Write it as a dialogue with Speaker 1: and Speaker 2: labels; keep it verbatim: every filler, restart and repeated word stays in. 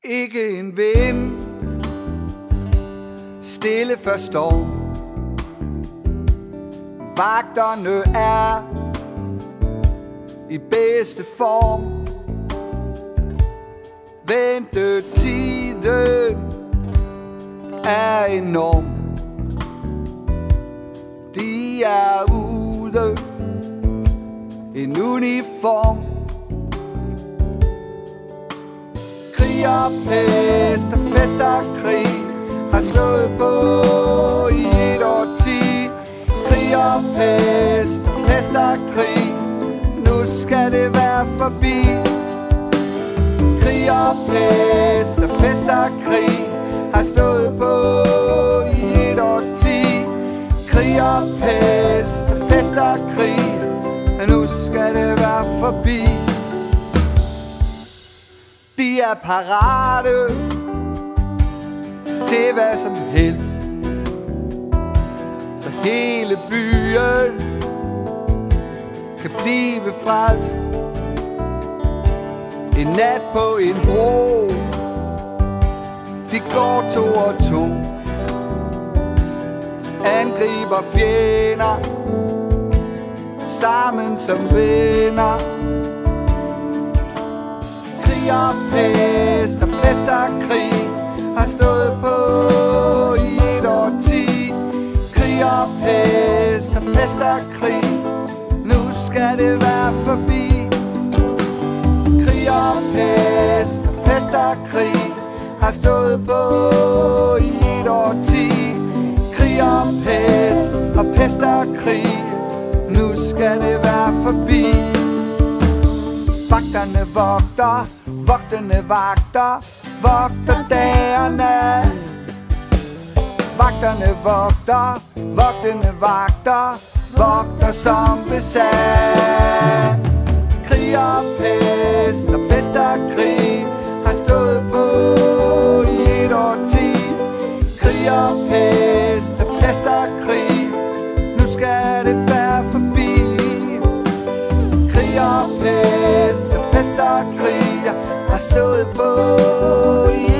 Speaker 1: Ikke en vind, stille før storm. Vagterne er i bedste form. Ventetiden er enorm. De er ude en uniform. Krig og pest og pest og krig har slået på i et årti. Krig og pest og pest og krig, nu skal det være forbi. Krig og pest og pest og krig har stået på i et årti. Krig og pest og pest og krig, nu skal det være forbi. De er parate til hvad som helst, så hele byen kan blive frelst. En nat på en bro, de går to og to, angriber fjender sammen som venner. Krig og pest og pest og krig har stået på i et årti. Krig og pest og pest og krig, nu skal det være forbi. Krig og pest og pest og krig har stået på i et årti. Krig og pest og pest og krig, nu skal det være forbi. Vagterne vogter, vogterne vagter, vogter dag og nat. Vagterne vogter, vogterne vagter, vogter som besat. Krig og pest og pest og krig har stået på i et årti. Krig og pest og pest og krig, nu skal det være forbi. Krig og pest og pest og krig har stået på i